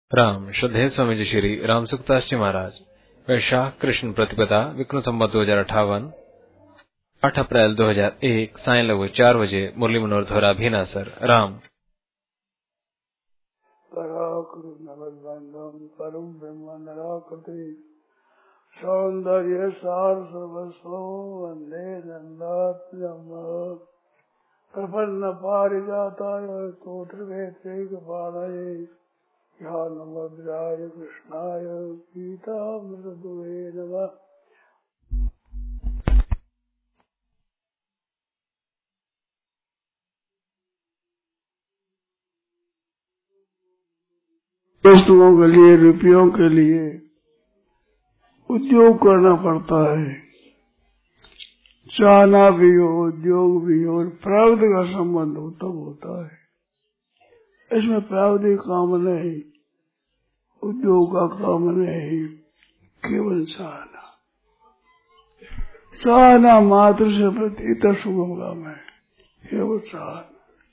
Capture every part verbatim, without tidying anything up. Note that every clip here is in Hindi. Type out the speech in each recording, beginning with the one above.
राम श्रद्धेय स्वामी जी श्री राम सुखदास जी महाराज वैशाख कृष्ण प्रतिपदा विक्रम संवत दो हजार अठावन आठ अप्रैल दो हजार एक साय लगभग चार बजे मुरली मनोहर धोरा भीनासर राम सौंदर्य सार सर्वस्व वंदे नंदात्मज प्रपन्न पारिजाताय स्तोत्र वेत्रैक पाणये ध्यानमुद्राय कृष्णाय गीतामृतदुहे नमः। वस्तुओं के लिए, रुपयों के लिए उद्योग करना पड़ता है। चाहना भी हो, उद्योग भी हो, और प्रारब्ध का संबंध हो तब होता है। इसमें प्रारब्ध काम नहीं, उद्योग का काम नहीं, केवल चाहना। चाहना मात्र से प्रतीत शुभम काम है। केवल चाहना,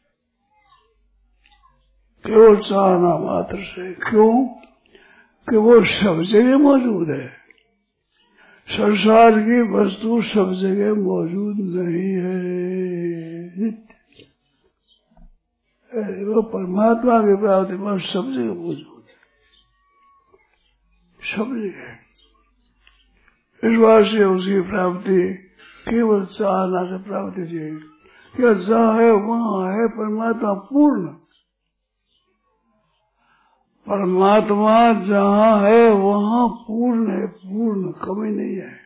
केवल चाहना मात्र से। क्यों? कि वो सब जगह मौजूद है। संसार की वस्तु सब जगह मौजूद नहीं है। वो परमात्मा के प्राप्ति में सब जगह मौजूद है, सब जगह। इस बात से उसकी प्राप्ति केवल चाहना से प्राप्ति चाहिए। क्या जहाँ है वहाँ है परमात्मा पूर्ण। परमात्मा जहाँ है वहाँ पूर्ण है, पूर्ण, कमी नहीं है।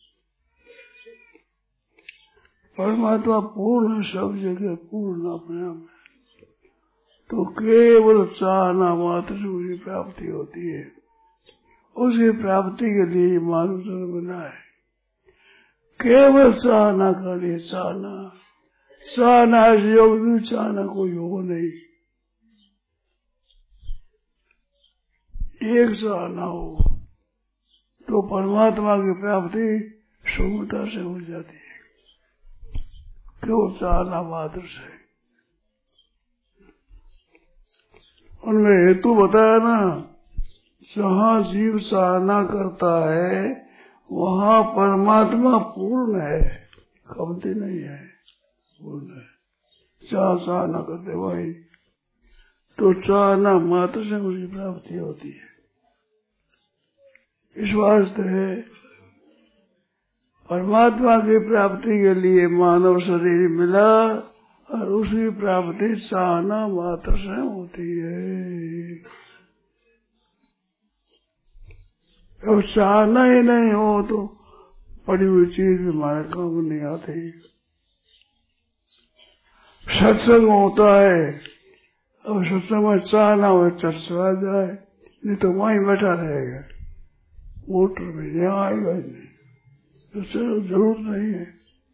परमात्मा पूर्ण, सब जगह पूर्ण अपने आप। तो केवल चाहना मात्र से उसकी प्राप्ति होती है। उसकी प्राप्ति के लिए मानव जन्म बना है। केवल चाहना कर लिए चाहना, चाहना योग भी, चाहना कोई योग नहीं। एक चाहना हो तो परमात्मा की प्राप्ति सुगमता से हो जाती है, केवल चाहना मात्र से। उनमें हेतु बताया ना, जहाँ जीव चाहना करता है वहाँ परमात्मा पूर्ण है, कमती नहीं है, पूर्ण है। जहाँ चाहना करते वही, तो चाहना मात्र से उसकी प्राप्ति होती है। इस वास्ते परमात्मा की प्राप्ति के लिए मानव शरीर मिला और उसकी प्राप्ति चाहना मात्र से होती है। और चाहना ही नहीं हो तो पड़ी हुई चीज भी हमारे काम नहीं आती। सत्संग होता है, अब सत्संग में चाहना हो चर्चा जाए, नहीं तो वहीं बैठा रहेगा, मोटर में यहाँ आएगा नहीं, तो चलो जरूरत नहीं है।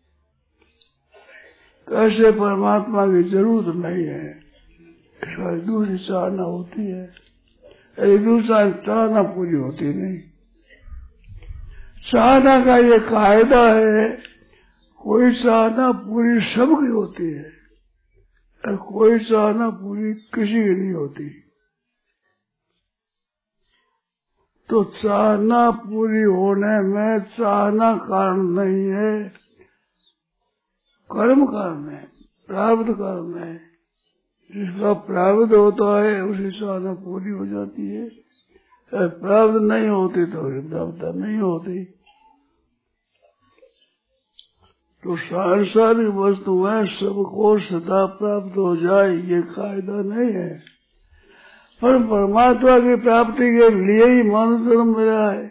कैसे परमात्मा की जरूरत नहीं है, इस बार दूसरी चाहना होती है। एक दूसरा चाहना पूरी होती नहीं। चाहना का ये कायदा है, कोई चाहना पूरी सबकी होती है, कोई चाहना पूरी किसी की नहीं होती। तो चाहना पूरी होने में चाहना कारण नहीं है, कर्म कारण है, प्रारब्ध कारण है। जिसका प्रारब्ध होता है उसी चाहना पूरी हो जाती है। प्रारब्ध नहीं होती तो प्रारब्धता नहीं होती। तो सांसारिक वस्तुएं सबको सदा प्राप्त हो जाए ये कायदा नहीं है, पर परमात्मा की प्राप्ति के लिए ही मानव जन्म मिला है।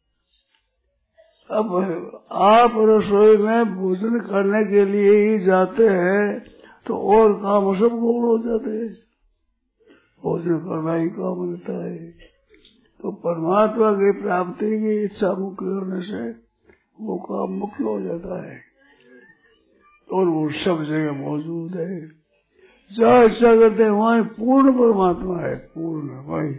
अब आप रसोई में भोजन करने के लिए ही जाते हैं तो और काम सब गौर हो जाते हैं, भोजन करना ही काम रहता है। तो परमात्मा की प्राप्ति की इच्छा मुख्य होने से वो काम मुख्य हो जाता है और वो सब जगह मौजूद है। जहाँ इच्छा करते हैं वहीं पूर्ण परमात्मा है, पूर्ण वही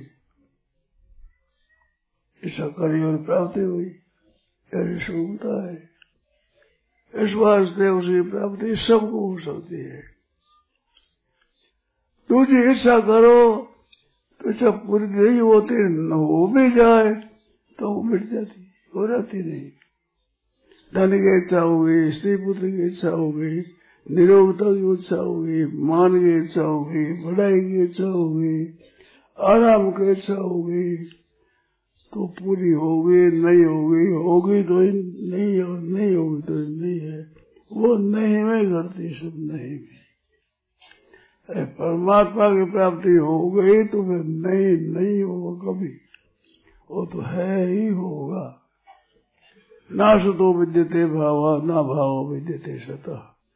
इच्छा करी और प्राप्ति हुई, ऐसी सुगमता है। इस वास्ते उसकी प्राप्ति सबको हो सकती है। दूसरी इच्छा करो तो इच्छा पूरी नहीं होती, हो भी जाए तो वो मिट जाती, हो जाती नहीं। धन की इच्छा होगी, स्त्री पुत्र की इच्छा होगी, निरोगता की इच्छा होगी, मान की इच्छा होगी, बढ़ाई की इच्छा होगी, आराम की इच्छा होगी, तो पूरी होगी नहीं होगी, होगी तो नहीं, और नहीं होगी तो नहीं है। वो नहीं में करती, सब नहीं में। परमात्मा की प्राप्ति हो गई तो फिर नहीं नहीं होगा कभी, वो तो है ही होगा। ना सतो विद्यते भावा, ना भाव विद्यते सतः।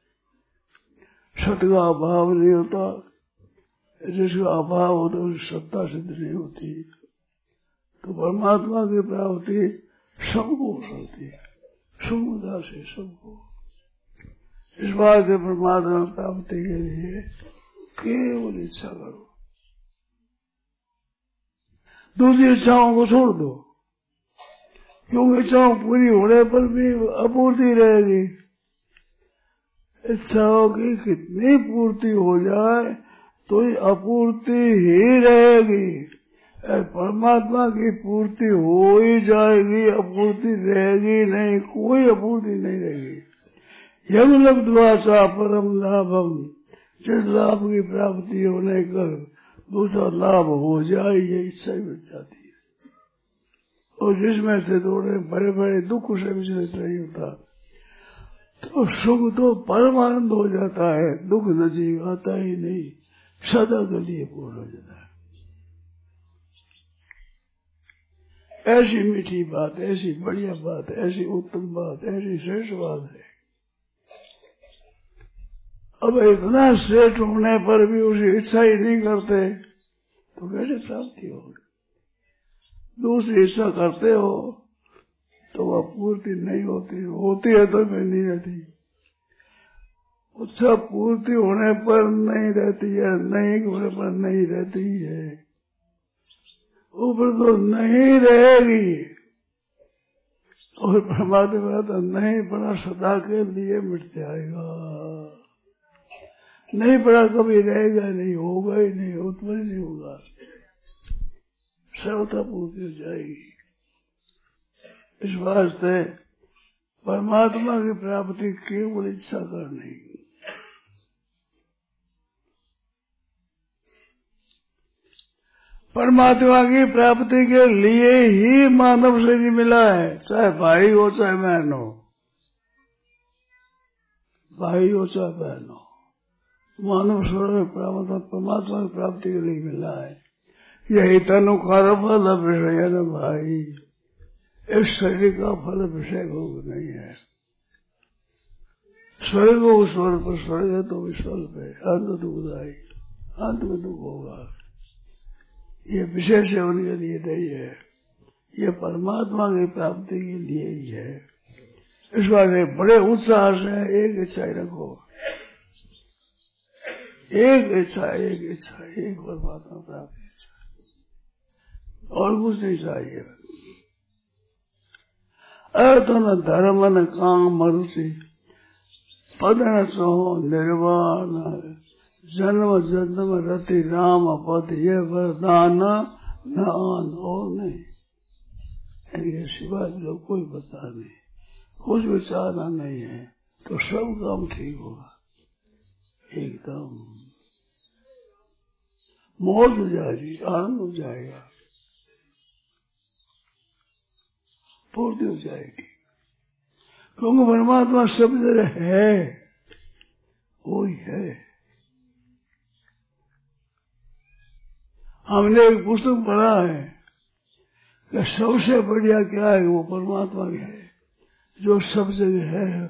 सत का अभाव नहीं होता, जिसका अभाव होता है उसकी सत्ता सिद्ध नहीं होती। तो परमात्मा की प्राप्ति सबको होती है, सुविधा से सबको। इस बात से परमात्मा प्राप्ति के लिए केवल इच्छा करो, दूसरी इच्छाओं को छोड़ दो, क्योंकि इच्छाओं पूरी होने पर भी अपूर्ति रहेगी। इच्छाओं की कितनी पूर्ति हो जाए तो ये अपूर्ति ही रहेगी। परमात्मा की पूर्ति हो ही जाएगी, अपूर्ति रहेगी नहीं, कोई अपूर्ति नहीं रहेगी। यम लब्ध्वा परम लाभम, जिस लाभ की प्राप्ति होने कर दूसरा लाभ हो जाए, ये इच्छा ही मिट जाती है। और जिसमें से थोड़े बड़े बड़े दुख से विचलित नहीं होता, तो सुख तो परमानंद हो जाता है, दुख नजीक आता ही नहीं, सदा के लिए पूर्ण हो जाता है। ऐसी मीठी बात, ऐसी बढ़िया बात, ऐसी उत्तम बात, ऐसी श्रेष्ठ बात है। अब इतना श्रेष्ठ होने पर भी उसे इच्छा ही नहीं करते तो कैसे प्राप्ति होगी? दूसरी इच्छा करते हो तो वह पूर्ति नहीं होती, होती है तो मैं नहीं रहती। इच्छा पूर्ति होने पर नहीं रहती है, नहीं होने पर नहीं रहती है, ऊपर तो नहीं रहेगी। और परमात्मा तो नहीं पड़ा, सदा के लिए मिट जाएगा, नहीं पड़ा कभी रहेगा नहीं, होगा ही नहीं, उत्पन्न नहीं होगा, सर्वथा पूर्ति हो जाएगी। इस वास्ते परमात्मा की प्राप्ति केवल इच्छा करनी। परमात्मा की प्राप्ति के लिए ही मानव शरीर मिला है, चाहे भाई हो चाहे बहन हो, भाई हो चाहे बहन हो, मानव शरीर परमात्मा की प्राप्ति के लिए मिला है। यही तनु कर फल विषय न भाई, इस शरीर का फल विषय भोग नहीं है। स्वर्ग हो स्वर्ग पर, स्वर्ग है तो विस्वर्ग पे, अंत दुखदायी, अंत में दुख होगा। ये विशेष है उनके लिए नहीं है, ये परमात्मा की प्राप्ति के लिए ही है। इस बार बड़े उत्साह से एक इच्छा ही रखो, एक इच्छा, एक इच्छा, एक परमात्मा प्राप्ति इच्छा, और कुछ नहीं चाहिए। अर्थ न धर्म न काम मरुषि, पद न सहो निर्वाण, जन्म जन्म रति राम पद, ये वरदान न आन और नहीं। इनके सिवाय लोग कोई बता नहीं, कुछ विचारना नहीं है, तो सब काम ठीक होगा, एकदम मौज हो जाएगी, आनंद हो जाएगा, पूर्ति हो जाएगी। क्योंकि परमात्मा सब जगह है, वो ही है। हमने एक पुस्तक पढ़ा है कि सबसे बढ़िया क्या है, वो परमात्मा है जो सब जगह है।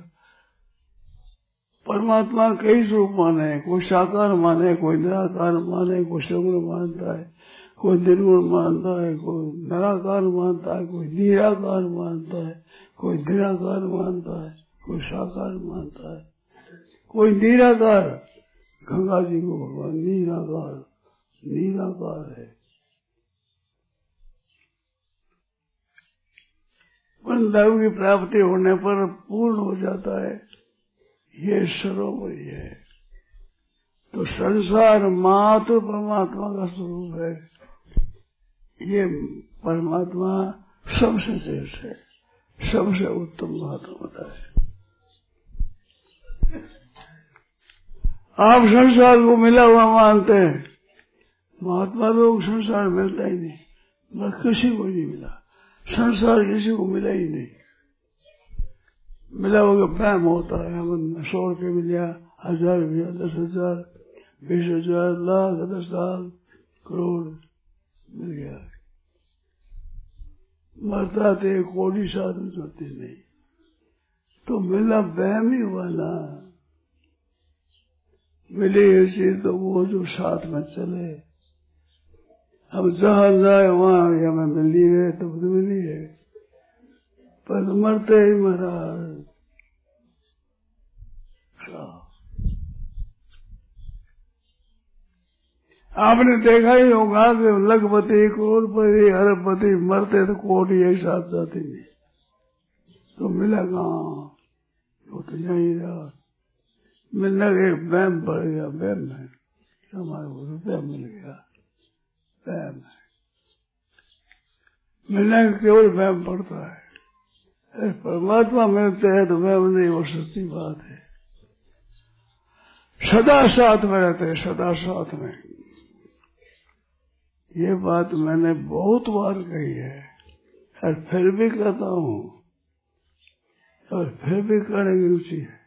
परमात्मा कई स्वरूप माने, कोई साकार माने, कोई निराकार माने, कोई सगुण मानता है, कोई निर्गुण मानता है, कोई निराकार मानता है, कोई निराकार मानता है, कोई निराकार मानता है, कोई साकार मानता है, कोई निराकार। गंगा जी को भगवान निराकार निराकार है। दैव की प्राप्ति होने पर पूर्ण हो जाता है, ये सर्वोपरि है। तो संसार मात्र परमात्मा का स्वरूप है, ये परमात्मा सबसे श्रेष्ठ है, सबसे उत्तम महात्मा है। आप संसार को मिला हुआ मानते हैं, महात्मा लोग संसार मिलता ही नहीं, बस किसी को नहीं मिला, संसार किसी को मिला ही नहीं। मिला होगा वहम होता है, हम सौ रुपये मिला, हजार मिला, दस हजार, बीस हजार, लाख, दस लाख, करोड़ मिल गया। मरता थे कोड़ी साधन होते नहीं, तो मिला वहम ही हुआ ना। मिले ऐसे तो वो जो साथ में चले, हम जहाँ जाए वहां हमें मिली है तो मिली है, पर मरते ही मरा। आपने देखा ही होगा कि लखपति, करोड़पति, अरबपति मरते तो कोटी एक साथ जाती नहीं, तो मिला कहाँ? वो तो यही रहा। मिलने का एक वहम पड़ गया, वहम है हमारे को रुपया मिल गया, वहम है। मिलने का केवल वहम पड़ता है, परमात्मा मिलते हैं तो वहम नहीं, वो सच्ची बात है। सदा साथ में रहते हैं, सदा साथ में। ये बात मैंने बहुत बार कही है और फिर भी कहता हूँ, और फिर भी करने की रुचि है।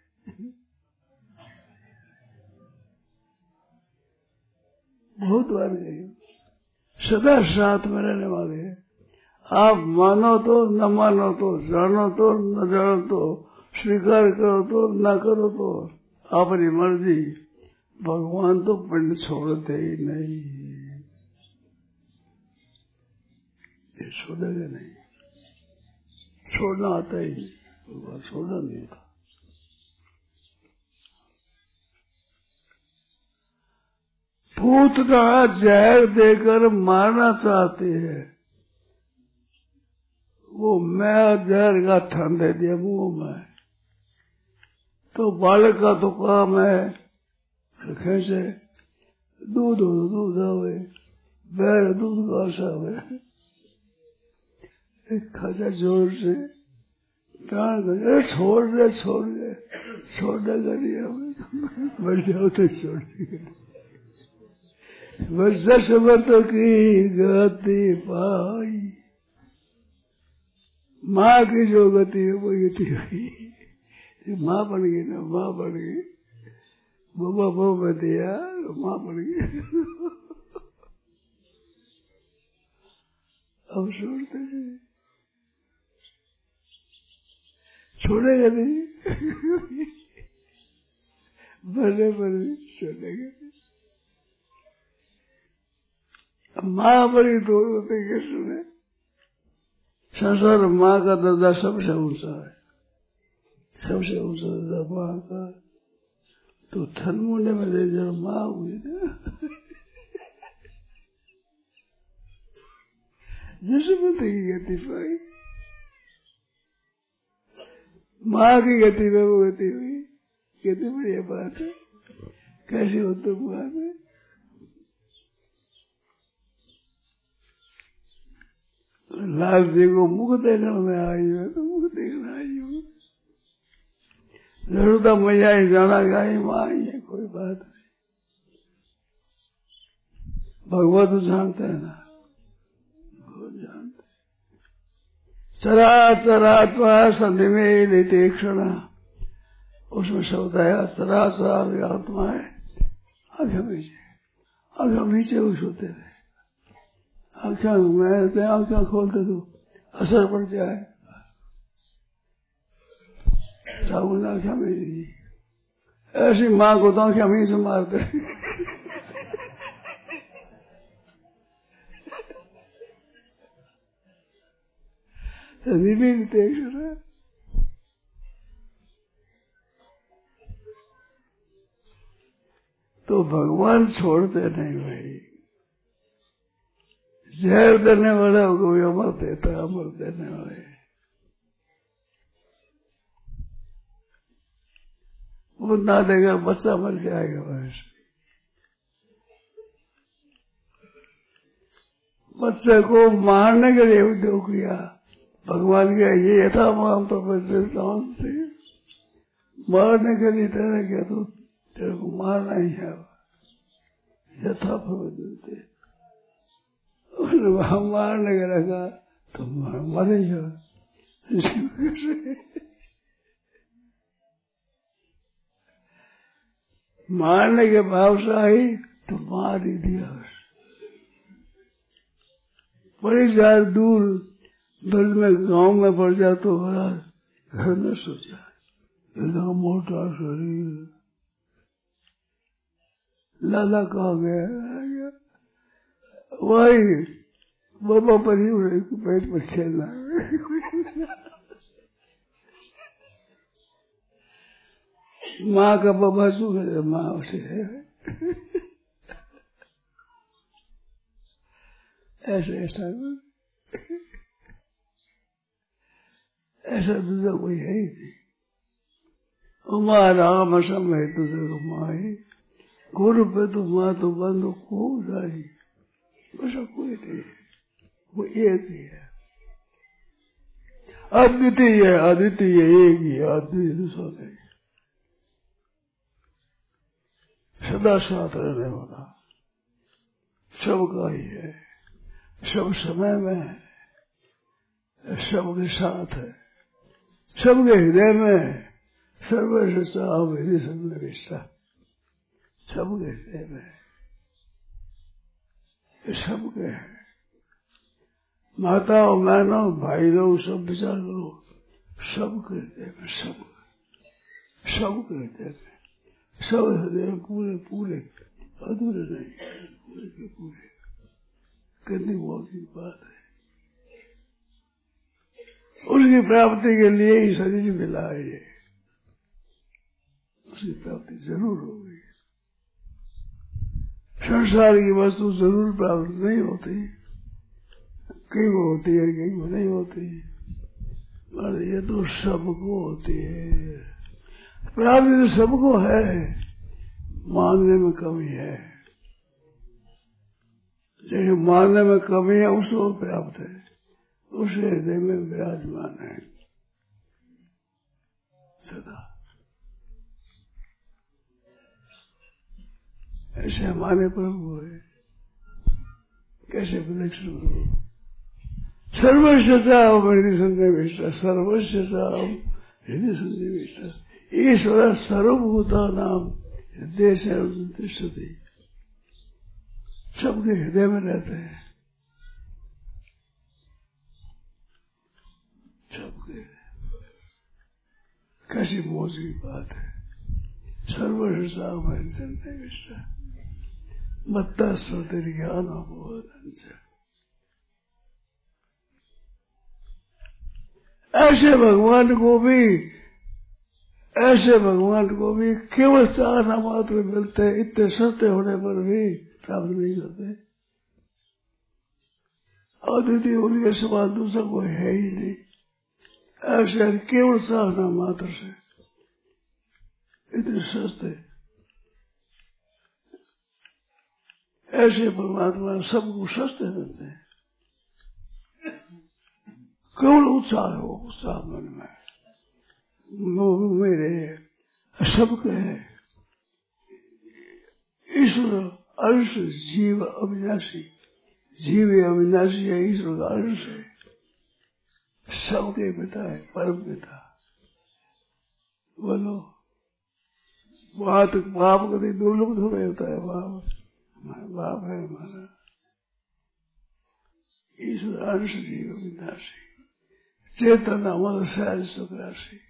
बहुत बार कही, सदा साथ में रहने वाले हैं। आप मानो तो न मानो तो, जानो तो न जानो तो, स्वीकार करो तो न करो तो, अपनी मर्जी। भगवान तो पिंड छोड़ते ही नहीं, ये छोड़ेगा नहीं, छोड़ना आता ही नहीं, भगवान छोड़ना नहीं था। पूतना जहर देकर मारना चाहती है, वो मैं जहर का ठंड दे दिया मुंह में, तो बालक का तो काम है कैसे दूध हो दूध आवे, बैर दूध का आशा है, खासा जोर से प्राण कर, छोड़ दे छोड़ दे छोड़ने का नहीं हमें, मर जाओ तो छोड़ दे। जसमत की गति पाई, माँ की जो गति है वो गति हुई। माँ बन गई ना, माँ बन गई, बाबा बाबा दिया, माँ बन गई। अब छोड़ते हैं, छोड़ेगा नहीं, भले भले छोड़ेगा नहीं। माँ बड़ी दो होते के सुने, संसार माँ का दर्जा सबसे ऊंचा है, सबसे ऊंचा दर्जा माँ का। तो थन मुंडे में दे जब माँ हुई ना, जसमत की गति पाई, माँ की गति में वो गति हुई। कितनी बढ़िया बात है, कैसी हो तुम बात है। लाल जी को मुख देखने में आई है तो मुख देखना आई हूँ, जरूर तो मैया ही जाना गाई माँ आई है, कोई बात नहीं। भगवत तो जानते हैं ना, बहुत जानते। चरा चरात्मा संधि में लेते क्षण, उसमें शब्द आया चरा चरार आत्मा है। आगे पीछे आगे पीछे उस होते थे, आख्या मैं आख्या खोलते तो असर पड़ जाए, साबुन आख्या मेरी ऐसी माँ को तो आख्या में से मारते। तो भगवान छोड़ते नहीं भाई, जहर देने वाला को भी अमर देता है, अमर देने वाले। वो ना देगा बच्चा मर जाएगा, बस बच्चे को मारने के लिए उद्योग किया। भगवान के ये यथा माम प्रपंच से मारने के लिए तेरे क्या तो तेरे को मारना ही है। यथा प्रपंच वहां मारने के लगा तो मरे ही मारने के भाव से आई तो मार ही दिया। बड़ी ज्यादा दूर दर्द में गांव में पड़ जा तो बड़ा घर में सोचा इतना मोटा शरीर लाला कहा गया वही बाबा पर ही पेट पर खेलना। माँ का बाबा सुखे माँ उसे है ऐसे ऐसा ऐसा दूसरा कोई है ही नहीं। हमारा राम समय तुझे माए गुरु पे तो माँ तो बंद को जाए ऐसा कोई नहीं, वो एक ही है, अद्वितीय है, अद्वितीय एक ही अद्वितीय दूसरा नहीं, सदा साथ रहने वाला सबका ही है, सब समय में है, सबके साथ है, सबके हृदय में सर्वस्व साव हृदय संविष्टा सबके हृदय में सबके है। माता और बहनों भाई लोग सब विचार करो सबके हृदय में, सब सबके हृदय में, सब हृदय पूरे पूरे अधूरे नहीं, पूरे के पूरे। कितनी बहुत की बात है। उसकी प्राप्ति के लिए ही शरीर मिला है, ये उसकी प्राप्ति जरूर होगी। संसार की वस्तु जरूर प्राप्त नहीं होती, कई को होती है कई को नहीं होती, पर ये तो सबको होती है। प्राप्ति तो सबको है, मांगने में कमी है, लेकिन मांगने में कमी है उसको प्राप्त है, उसे हृदय में विराजमान है सदा। ऐसे हमारे प्रभु है, कैसे विलक्षण प्रभु। सर्वस्व साम हृदय संनिविष्ट, सर्वस्व साम हृदय संनिविष्ट, ईश्वर सर्वभूता नाम हृदय से तिष्ठति, सबके हृदय में रहते हैं, सबके। कैसी मौज की बात है। सर्वस्व साम हृदय संनिविष्ट मत्ता श्रुति ज्ञान बोधन से। ऐसे भगवान को भी ऐसे भगवान को भी केवल चाहना मात्र मिलते हैं, इतने सस्ते होने पर भी प्राप्त नहीं करते। अद्वितीय उनके समान दूसरा कोई है ही नहीं। ऐसे केवल चाहना मात्र से इतने सस्ते, ऐसे परमात्मा सबको सस्ते मिलते हैं। केवल उत्साह हो, उत्साह मन में मेरे सबके है। ईश्वर अंश जीव अविनाशी, जीव अविनाशी है, ईश्वर का अंश है, सबके पिता है, परम पिता। बोलो बात बाप कभी दो लोग थोड़े होता है, बाप बाप है हमारा, ईश्वर अंश जीव अविनाशी, चेतन अमल सहज सुख राशि।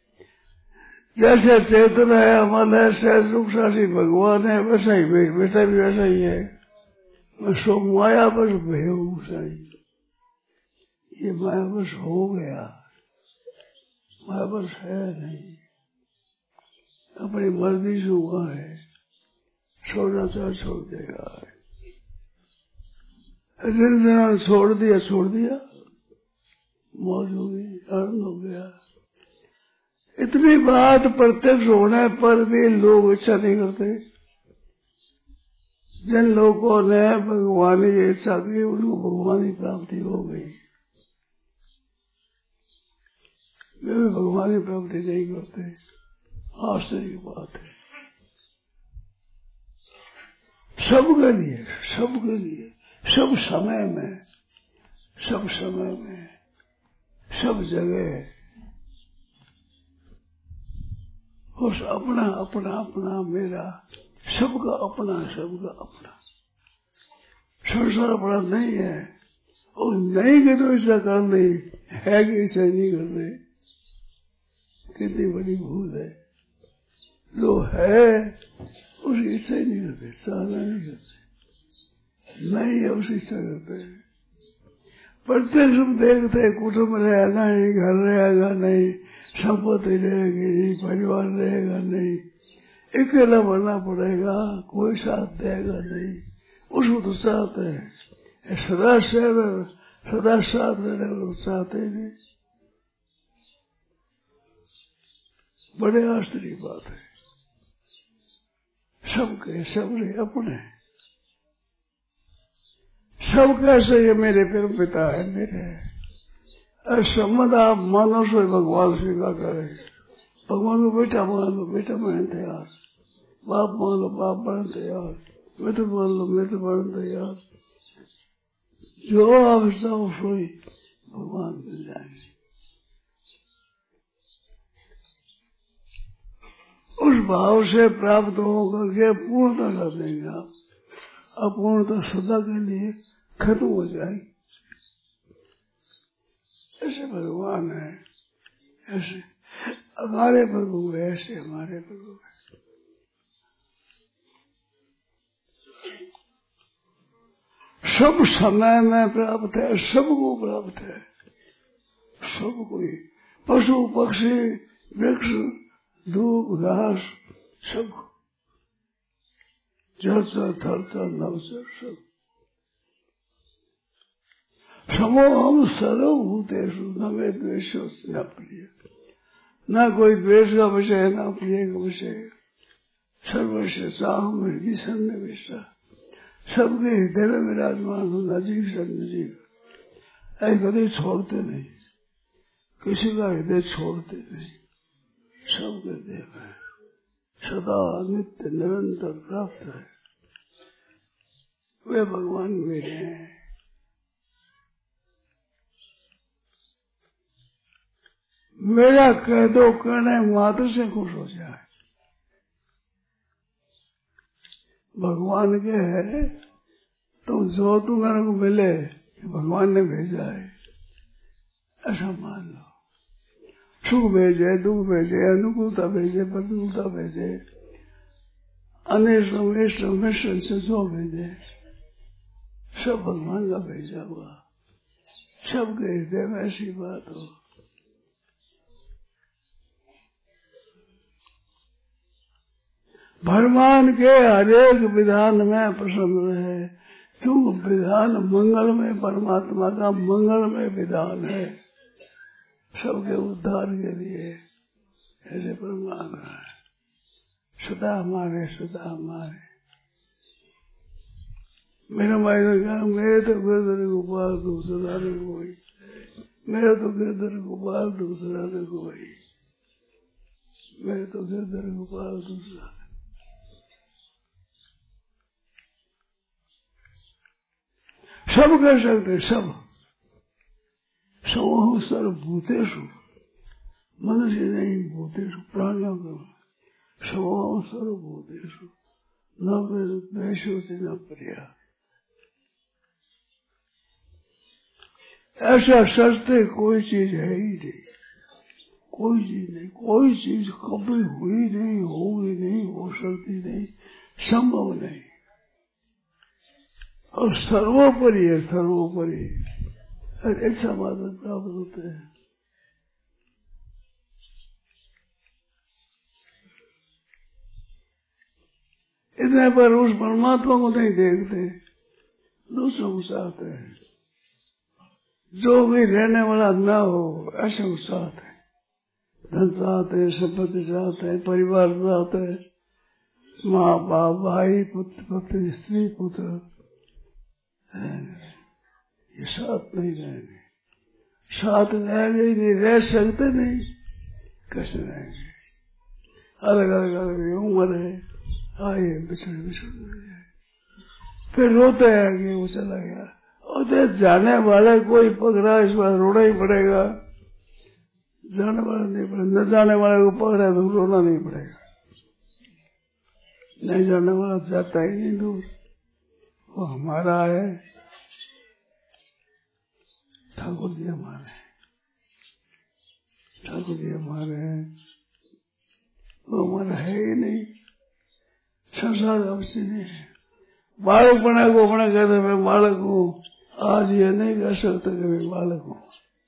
जैसे चेतन है अमल है सहज सुख राशि भगवान है, वैसा ही बेटा भी वैसा ही है। मैं सो माया बस बेहूसाई, ये माया बस हो गया, माया बस है नहीं, अपनी मर्जी से हुआ है, छोड़ना चाहे छोड़ देगा। जिन छोड़ दिया छोड़ दिया, मौज हो गई, आनंद हो गया। इतनी बात प्रत्यक्ष होने पर भी लोग इच्छा नहीं करते। जिन लोगों ने भगवान की इच्छा की उनको भगवान की प्राप्ति हो गई, वे भी भगवान की प्राप्ति नहीं करते। आश्चर्य की बात है। सबके लिए, सबके लिए, सब समय में, सब समय में, सब जगह उस अपना अपना अपना मेरा, सबका अपना, सबका अपना। संसार अपना नहीं है, और नहीं कि तो ऐसा कर नहीं है कि ऐसा नहीं करते। कितनी बड़ी भूल है। जो है उसकी इच्छा ही नहीं करते, चाहना नहीं करते, नहीं है उसकी इच्छा करते। प्रत्येक सब देखते, कुटुंब रहेगा नहीं, घर रहेगा नहीं, संपत्ति रहेगी नहीं, परिवार रहेगा नहीं, अकेला बनना पड़ेगा, कोई साथ देगा नहीं, उसको तो चाहते हैं। सदा से सदा साथ रहने वालों चाहते ही नहीं। बड़े आश्चर्य की बात है। सबके सबके अपने, सब कैसे ये मेरे पिता है, मेरे है। संबंध आप मानो सो भगवान स्वीकार करे। भगवान को बेटा मान लो, बेटा मान तैयार। बाप मान लो, बाप बन तैयार। मित्र मान लो, मित्र बन तैयार। जो आप सब सोई भगवान मिल जाएंगे। उस भाव से प्राप्त होकर के पूर्णता कर देंगे आप। अपूर्णता सदा के लिए खत्म हो जाएगी। ऐसे भगवान है, ऐसे हमारे प्रभु है, ऐसे हमारे प्रभु है। सब समय में प्राप्त है, सबको प्राप्त है, सबको ही। पशु पक्षी वृक्ष धूप घास सब, जलचर थलचर नवचर सब। समोहम सर्वभूतेषु न मे द्वेषो न प्रिय। न कोई द्वेष का विषय है, न प्रिय का विषय है। सर्वस्य साहम हृदय सन्निविष्टा। सबके हृदय में विराजमान हूँ, नजीक से नजीक। ऐसा कभी छोड़ते नहीं, किसी का हृदय छोड़ते नहीं। सबके हृदय में सदा नित्य निरंतर प्राप्त है। वे भगवान मेरे हैं। मेरा कह दो, कहने मात्र से खुश हो जाए। भगवान के है तो जो तुम्हारे को मिले भगवान ने भेजा है, ऐसा मान लो। सुख भेजे, दुख भेजे, अनुकूलता भेजे, प्रतिकूलता भेजे, अनिष्ट इष्ट मिश्रण से जो भेजे, सब भगवान का भेजा हुआ। सबके हृदय में ऐसी बात हो। भगवान के हरेक विधान में प्रसन्न रहे, क्योंकि विधान मंगल में, परमात्मा का मंगल में विधान है, सबके उद्धार के लिए। ऐसे परमात्मा है, सदा हमारे, सदा हमारे। मेरा भाई ने कहा, मेरे तो गिरधर गोपाल दूसरा ने कोई, मेरा तो गिरधर गोपाल दूसरा ने कोई, मेरे तो गिरधर गोपाल दूसरा। सब कर सकते, सब। समूह सर्वभूतेषु, मनुष्य नहीं भूतेषु, प्राणियों का समूह सर्वभूतेषु न द्वेषो से न प्रिया। ऐसा सस्ते कोई चीज है ही नहीं, कोई चीज नहीं, कोई चीज कभी हुई नहीं, होगी नहीं, हो सकती नहीं, संभव नहीं। और सर्वोपरि है, सर्वोपरि एक समाधान प्राप्त होते हैं। इतने पर उस परमात्मा को नहीं देखते, दूसरों को चाहते हैं। जो भी रहने वाला न हो ऐसे को चाहते हैं। धन चाहते हैं, संपत्ति चाहते हैं, परिवार चाहते हैं, माँ बाप भाई पुत्र पत्नी स्त्री पुत्र ये साथ नहीं रहेंगे, साथ रहेंगे ही नहीं, रह सकते नहीं, कैसे रहेंगे? अलग अलग अलग उम्र है, आए बिछड़ बिछड़ गए, फिर रोते हैं कि वो चला गया। और देख जाने वाला कोई पकड़ा इस बार रोना ही पड़ेगा, जाने वाला नहीं पड़ेगा। न जाने वाले को पकड़ा तो रोना नहीं पड़ेगा, नहीं जाने वाला जाता ही नहीं दूर, वो हमारा है, ठाकुर जी हमारे, ठाकुर जी हमारे हैं, वो हमारा है ही नहीं, संसार अवश्य नहीं है। बालक बना को अपना कहते मैं बालक हूँ, आज ये नहीं कह सकते कि मैं बालक हूँ।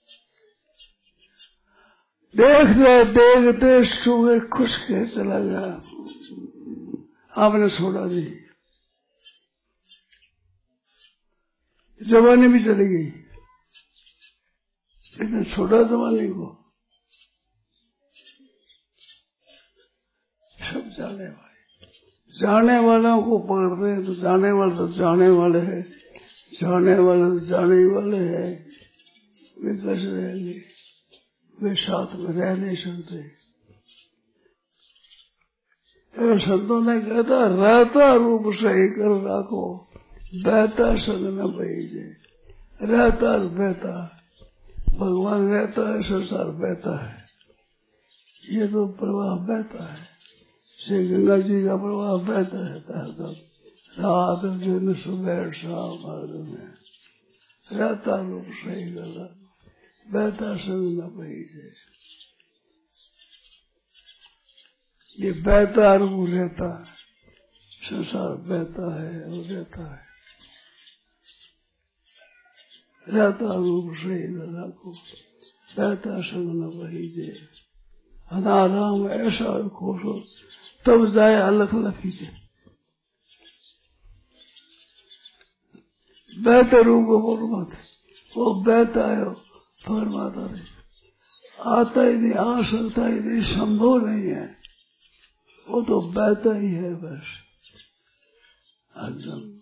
देखते देखते सुबह खुश के चला गया, आपने छोड़ा नहीं, जवानी भी चली गई, लेकिन छोड़ा जवानी को। सब जाने वाले, जाने वालों को पकड़ते हैं तो जाने वाले तो जाने वाले हैं, जाने वाले तो जाने ही वाले हैं, वे कैसे रहेंगे? वे साथ में रह नहीं सकते। संतों ने कहता रहता रूप सही कर रखो, बहता संग न बहीजे। रहता बहता, भगवान रहता है, संसार बहता है, ये तो प्रवाह बहता है, श्री गंगा जी का प्रवाह बहता रहता है, रात दिन सुबह शाम में रहता रूप सही कर रखो, बहता संग न बहीजे। ये बहता रूप रहता है, संसार बहता है और रहता है, रहता रूप सही कर रखो, बहता संग न बहीजे। अनाराम ऐसा खुश हो तब जाए अलख लखीजे। बहते रूप को बोलो मत, वो बहता है परमात्मा नहीं, आता ही नहीं, आ सकता ही नहीं, संभव नहीं है, वो तो बहता ही है बस एकदम।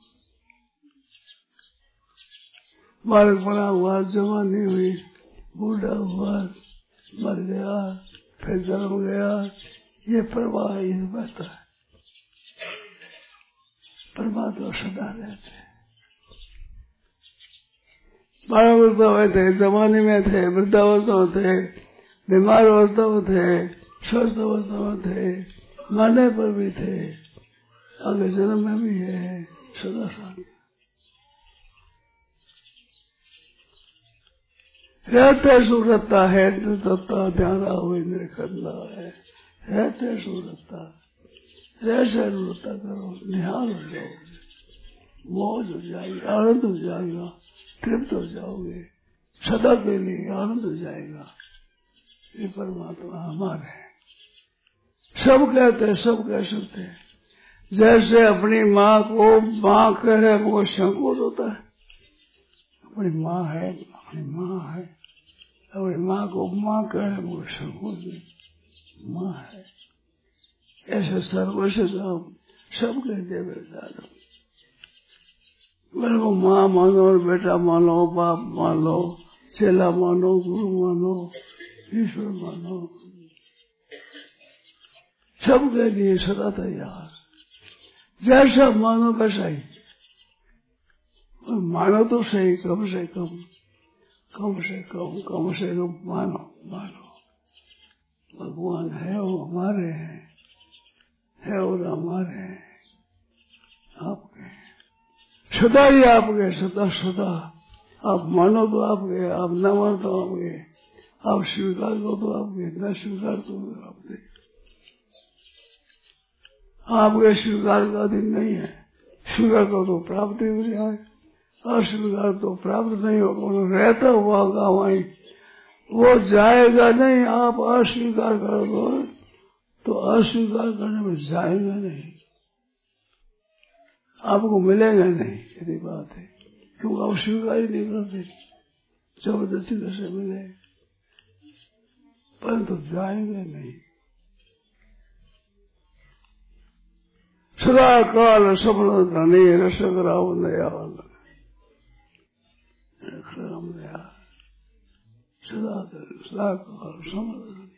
बालक बना हुआ, जवानी हुई, बूढ़ा हुआ, मर गया, फिर जन्म गया, ये प्रवाह ही बहता है। परमात्मा सदा रहते हैं। बालावस्था में थे, जवानी में थे, वृद्धावस्था में थे, बीमार अवस्था में थे, स्वस्थ अवस्था में थे, मरने पर भी थे, आगे जन्म में भी है, सदा शांति रहते सुरता है, तत्ता ध्यान हुए निर्खंदा है, रहते सुरता, रहते सुरता करो, निहाल हो जाओगे, मौज हो जाएगी, आनंद हो जाएगा, तृप्त हो जाओगे, सदा के लिए आनंद हो जाएगा। ये परमात्मा हमारे हैं, सब कहते हैं, सब कह सकते हैं। जैसे अपनी माँ को माँ कहे वो संकोच होता है, अपनी माँ है, अपनी माँ है, अपनी माँ को माँ कहे वो संकोच नहीं, माँ है, ऐसे सर्व से सब कहते बेटा, मेरे को माँ मानो, बेटा मानो, बाप मानो, चेला मानो, गुरु मानो, ईश्वर मानो, सब के लिए सदा तैयार, जैसा मानो वैसा ही, मानो तो सही, कम से कम, कम से कम, कम से कम मानो, मानो भगवान है, वो हमारे हैं, है और हमारे हैं, आपके सदा ही आपके, सदा सदा आप मानो तो आपके, आप न मानो तो आपके, आप स्वीकार करो तो आपके, न स्वीकार करो तो आपके, आपके स्वीकार का दिन नहीं है, स्वीकार करो तो प्राप्ति हो जाए, अस्वीकार तो प्राप्त नहीं होगा, रहता हुआ होगा वहीं, वो जाएगा नहीं, आप अस्वीकार कर दो तो अस्वीकार करने में जाएगा नहीं, आपको मिलेगा नहीं, यही बात है, क्योंकि आप स्वीकार ही नहीं करते, जबरदस्ती कैसे मिले, परंतु जाएंगे नहीं। सदा काल सबल धनी रसक राव दयाल राम दया सदा सदा काल सबल धनी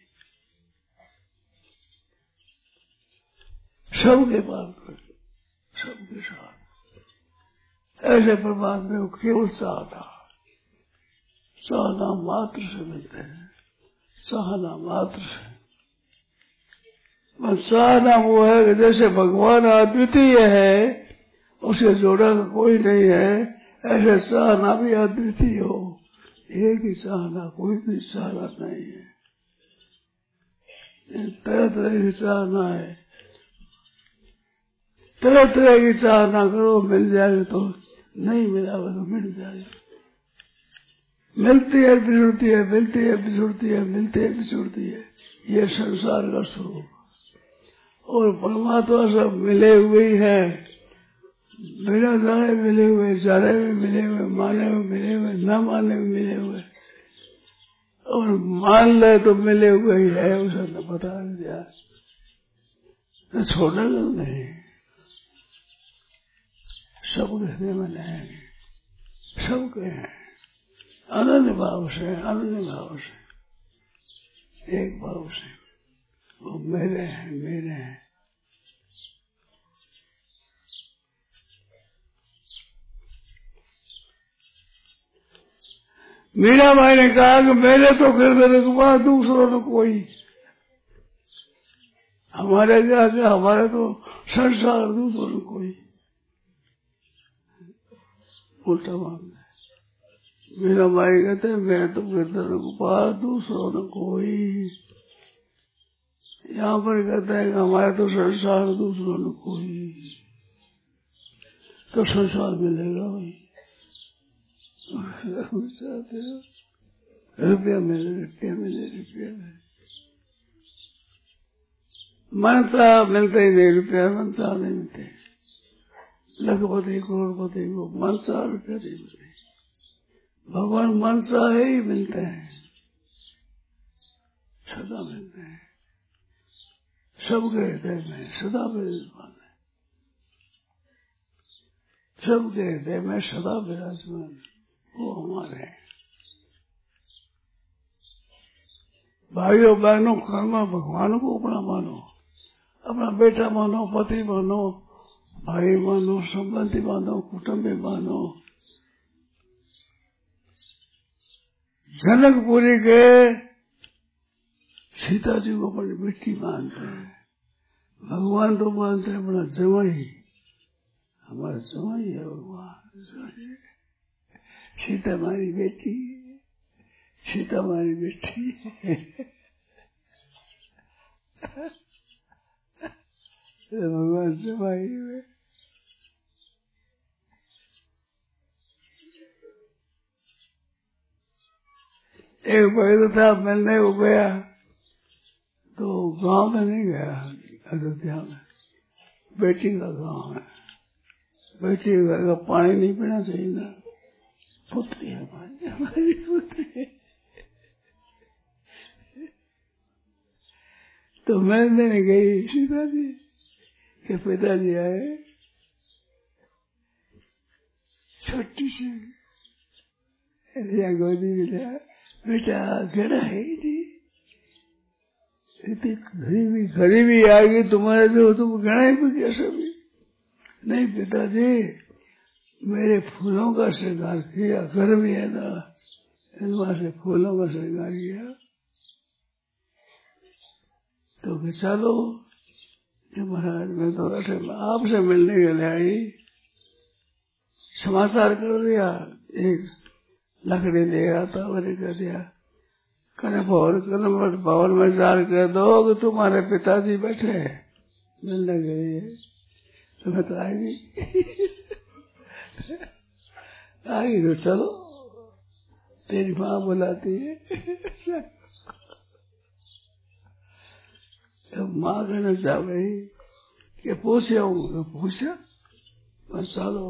सबके पास सबके साथ ऐसे परमात्मा को केवल चाहता चाहना मात्र से मिलते हैं चाहना मात्र से बस चाहना वो है कि जैसे भगवान अद्वितीय है उसे जोड़ा का कोई नहीं है ऐसे चाहना भी अद्वितीय हो एक ही चाहना कोई भी चाहना नहीं है तरह तरह की चाहना है तरह तरह की चाहना करो मिल जाएगी तो नहीं मिला तो मिल जाएगी मिलती है बिछुड़ती है मिलती है बिछुड़ती है मिलती है बिछुड़ती है ये संसार का स्वरूप और परमात्मा सब मिले हुए ही है बिना जाने मिले हुए जाने में मिले हुए माने में मिले हुए न माने में मिले हुए और मान ले तो मिले हुए ही है उसे न पता दिया न छोड़ने नहीं सब कहने में नहीं सबके हैं अनन्य भाव से अनन्य भाव से एक भाव से वो मेरे हैं मेरे हैं मीरा भाई ने कहा कि मेरे तो गिरधर के बाद दूसरों ने कोई हमारे क्या क्या हमारे तो संसार दूसरों ने कोई उल्टा मान मीरा भाई कहते मैं तो गिरधर के पास दूसरों ने कोई यहाँ पर कहते हैं कि हमारे तो संसार दूसरों ने कोई तो संसार मिलेगा भाई चाहते हो रुपया मिले रुपया मिले रुपया मिले मनसा मिलते ही नहीं रुपया मनसा नहीं मिलते लखपति करोड़पति को मनसा रुपया नहीं मिलते भगवान मनसा है ही मिलते हैं सदा मिलते हैं सबके हृदय में सदा विराजमान है सबके हृदय में सदा विराजमान वो हमारे हैं भाइयों बहनों कर्मा भगवान को अपना मानो अपना बेटा मानो पति मानो भाई मानो संबंधी मानो कुटुंबी मानो जनकपुरी के सीता जी को अपनी बेटी मानते हैं भगवान तो मानते हैं अपना जवाई हमारा जवाई है भगवान सीता हमारी बेटी सीता हमारी बेटी भगवान जवाई में एक भाई था मिलने को गया तो गांव में नहीं गया अयोध्या में बेटी का गांव है बेटी का घर का पानी नहीं पीना चाहिए ना पुत्री है हमारी हमारी पुत्री है तो मिलने गई सीता जी के पिताजी आए छोटी सी गोदी मिला बेटा घड़ा है नहीं गरीबी गरीबी आ गई तुम्हारे जो तुम गणाई भी कैसे भी नहीं पिताजी मेरे फूलों का श्रृंगार किया गर्मी है ना इनमें से फूलों का श्रृंगार किया तो चलो महाराज मैं तो आपसे मिलने के लिए आई समाचार कर दिया एक लकड़ी ले आता मैंने कह दिया कने भवन कन भवन में जार कर दो कि तुम्हारे पिताजी बैठे मिलने गई है तो मैं तो आएगी आएगी तो चलो तेरी माँ बुलाती है तो माँ कहना चाह गई कि पूछे हूँ पूछा बस चलो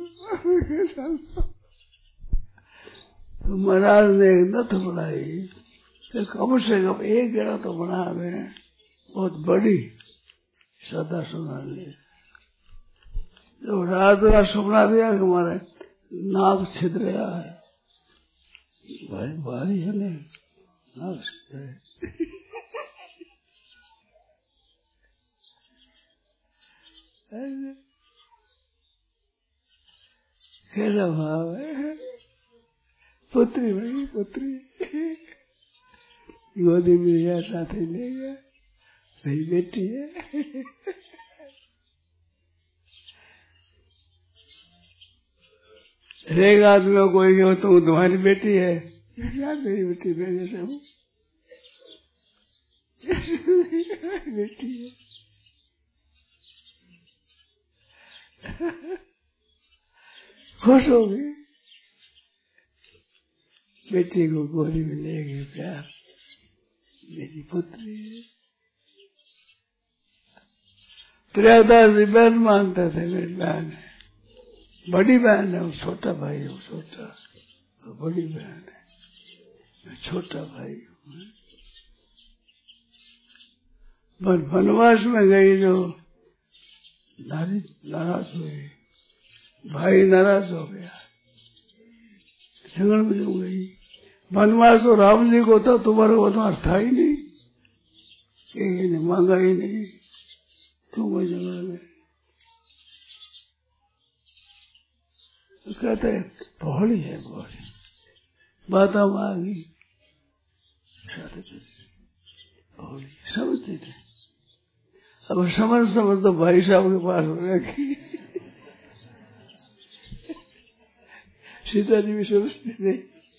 तो महाराज ने एक नथ बनाई तो कम से कम एक गेड़ा तो बना में बहुत बड़ी सदा सुना ले जब रात रात सपना दिया कि हमारे नाक छिद रहा है, भाई भारी है नहीं, नाक छिद रहा है। कैसा भाव है, पुत्री भाई पुत्री, गोदी में या साथ ही ले गया, भाई बेटी है। एक आदमी को कोई हो तो तुम्हारी बेटी है, क्या मेरी बेटी मेरे से हूँ, बेटी है। खुश हो गई, बेटी को गोदी में ले गए, प्यार मेरी पुत्री है। प्रयागदास जी बहन मानते थे, मेरी बहन है, बड़ी बहन है, वो छोटा भाई है, वो छोटा, वो बड़ी बहन है, मैं छोटा भाई हूँ। पर वनवास में गई जो नारी नाराज हुई, भाई नाराज हो गया, जंगल में जो गई। वनवास तो राम जी को था, तुम्हारा वनवास था ही नहीं, ये मांगा ही नहीं, तुम जंगल में। तो कहते पौड़ी है, पौड़ी बात मांगी, पौड़ी समझते थे। अब समझ समझ तो भाई साहब के पास हो रखी, सीता जी भी समझते थे,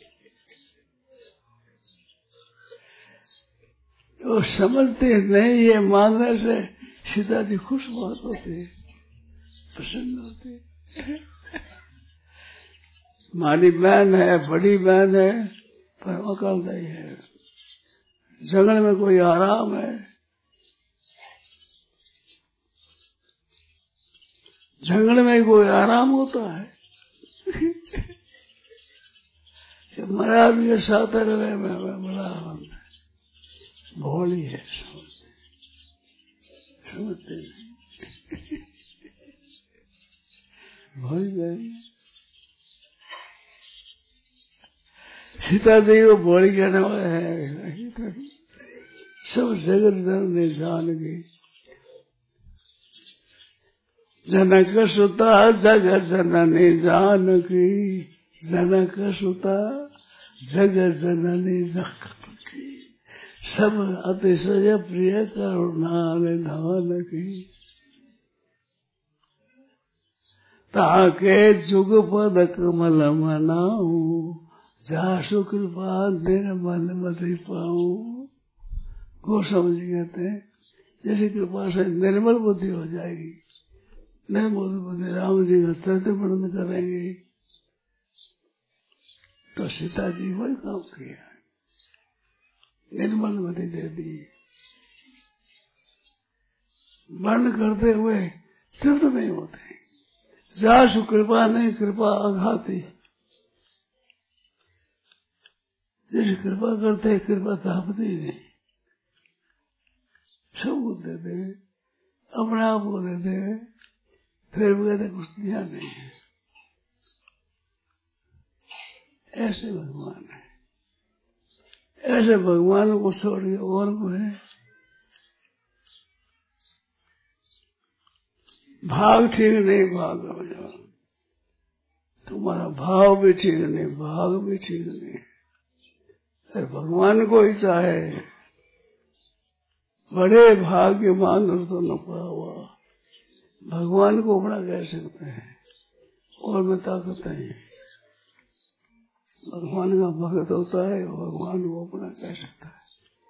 वो समझते नहीं, ये मांगने से सीता जी खुश बहुत होते, प्रसन्न होते। हमारी बहन है, बड़ी बहन है, पर अकल नहीं है, जंगल में कोई आराम है, जंगल में कोई आराम होता है। महाराज के साथ रहे में बड़ा आनंद है, भोली है, समझते समझते नहीं, भोली गई। सीता देवी को भोली कहने वाले हैं, सब जगत जन ने जान गई। जनक सुता जग जननी जानकी, जनक सुता जग जननी जानकी, सब अतिशय प्रिय करुणा निधान की। ताके जुग पद कमल मनाऊ, जासु कृपा निर्मल मति पाऊं। गोस्वामी जी कहते हैं, जैसे कृपा से निर्मल बुद्धि हो जाएगी, निर्मल बुद्धि राम जी का चरित्र वर्णन करेंगे, तो सीता जी वही काम किया, निर्मल बुद्धि दे दी। वर्णन करते हुए तृप्त नहीं होते, जासु कृपा नहीं, कृपा आघाती। जैसे कृपा करते हैं, कृपा तापती नहीं, सब कुछ देते हैं, अपने आप को देते हैं, फिर भी कहते कुछ दिया नहीं है। ऐसे भगवान है, ऐसे भगवान को छोड़ के और को है। भाग ठीक नहीं, भाग हो जाओ, तुम्हारा भाव भी ठीक नहीं, भाग भी ठीक नहीं। भगवान को ही चाहे, बड़े भाग्यमान तो न पावा, भगवान को अपना कह सकते हैं, और में ताकत नहीं। भगवान का भक्त होता है, भगवान को अपना कह सकता है,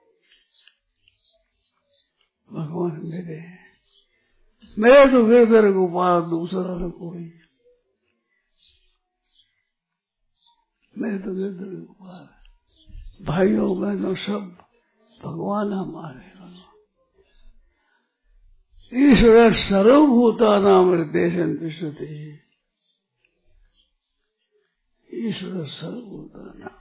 भगवान मेरे मेरे तो गिरधर गोपाल, दूसरा न कोई, मेरे तो गिरधर गोपाल, भाइयों बहनों सब भगवान हमारे। ईश्वर सर्वभूता नाम हृदय तिष्ठति, ईश्वर सर्वभूता नाम,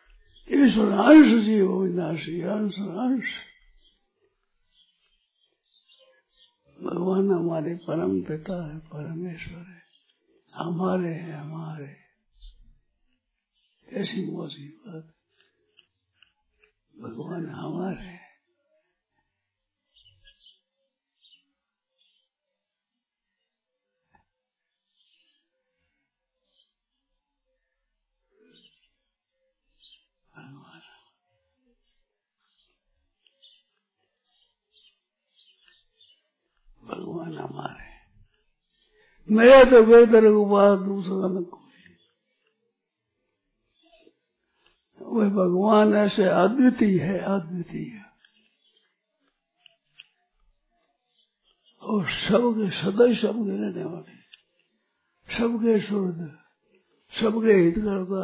ईश्वर अंश जीव विनाशी, अंश अंश भगवान हमारे परम पिता है, परमेश्वर है, हमारे है, हमारे। कैसी मौसी बात, भगवान हमारे हैं। भगवान भगवान हमारे, मेरा तो बेहतर को बात दूसरा न कोई। वह भगवान ऐसे अद्वितीय है, अद्वितीय, और सबके सदैव सबके रहने वाले, सबके शुद्ध, सबके हित करता,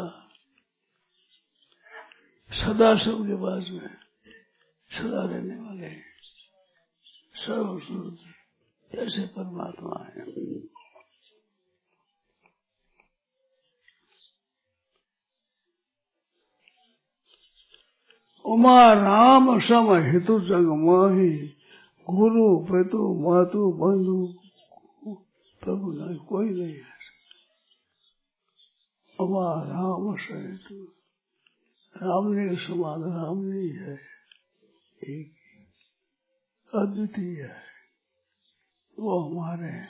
सदा सबके पास में सदा रहने वाले, सर्व शुद्ध ऐसे परमात्मा है। उमा राम सम हितु जग मोहि, गुरु पितु मातु बंधु प्रभु नहीं, कोई नहीं है। उमा राम सहित, राम ने समान राम नहीं है, एक अद्वितीय है, वो हमारे हैं।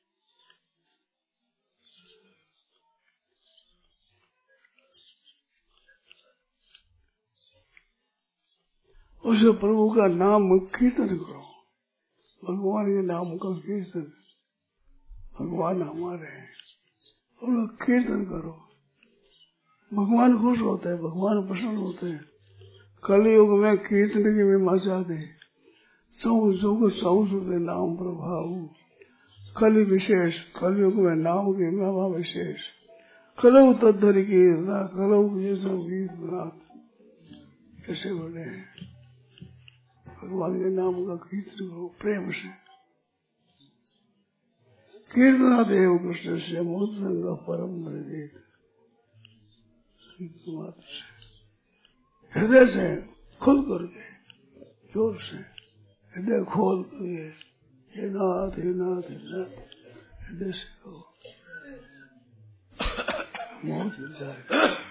उस प्रभु का नाम कीर्तन करो, भगवान के नाम का कीर्तन, भगवान हमारे हैं, और कीर्तन करो। भगवान खुश होते हैं, भगवान प्रसन्न होते हैं। कलयुग में कीर्तन की महिमा दे, सौ जुग सौ सुधे नाम प्रभाव, कलि विशेष, कलयुग में नाम की महिमा विशेष। कलऊ तद्धरि कीर्तना, कलऊ ये सब गीत कैसे बने हैं। भगवान के नाम का कीर्तन करो प्रेम से। कीर्तना देव कृष्ण से मोद संग परम निर्देश, हृदय से खुल करके, जोर से हृदय खोल करके, हे नाथ हे नाथ हे नाथ, हृदय से कहो, मोह मिल जाएगा।